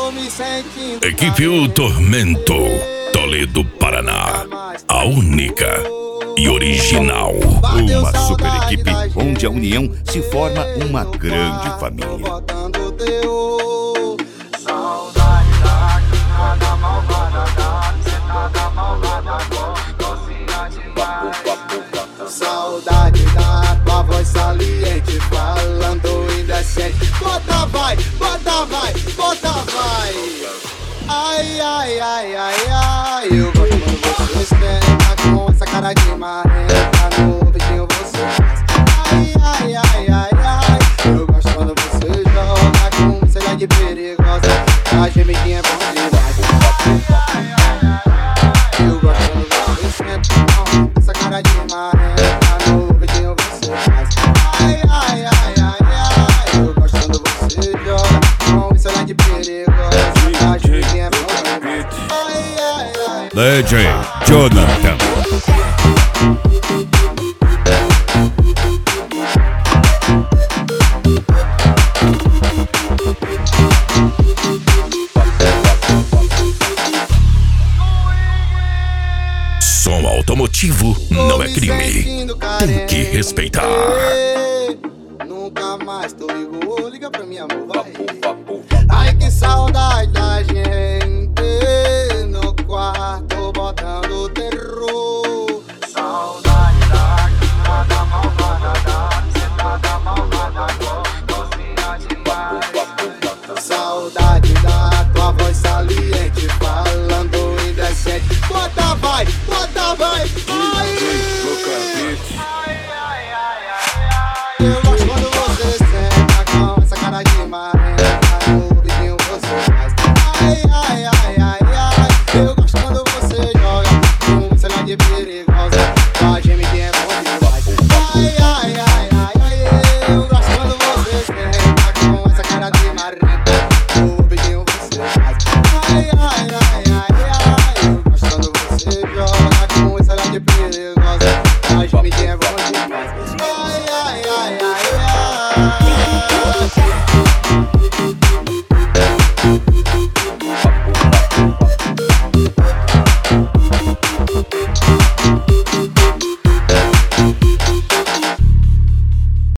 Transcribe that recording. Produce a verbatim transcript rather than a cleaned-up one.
Equipe O Tormento, Toledo, Paraná. A única e original. Uma super equipe onde a união se forma uma grande família. Saudade da tua voz saliente, falando indecente. Bota vai, bota vai, bota vai. Ai, ai, ai, ai, ai. Eu gosto quando você esquenta com essa cara de marreta. No vidinho você faz. Ai, ai, ai, ai, ai. Eu gosto quando você joga com selha de perigosa. A gemidinha é bom demais. Eu gosto quando você esquenta com essa cara de marreta. No vidinho você faz. Ai, ai, ai, ai, ai. Eu gosto quando você joga com selha de perigosa. A gemidinha é bom demais. Ai, ai, ai. D J Jonathan. Som automotivo não é crime. Tem que respeitar. Nunca mais tu ligou, liga pra mim, amor, vai. Ai, que saudade da gente no quarto botando terror. Saudade da quintada malvada, da sentada malvada, docinha demais. Saudade da tua voz saliente, falando indecente. Bota vai, bota vai, vai.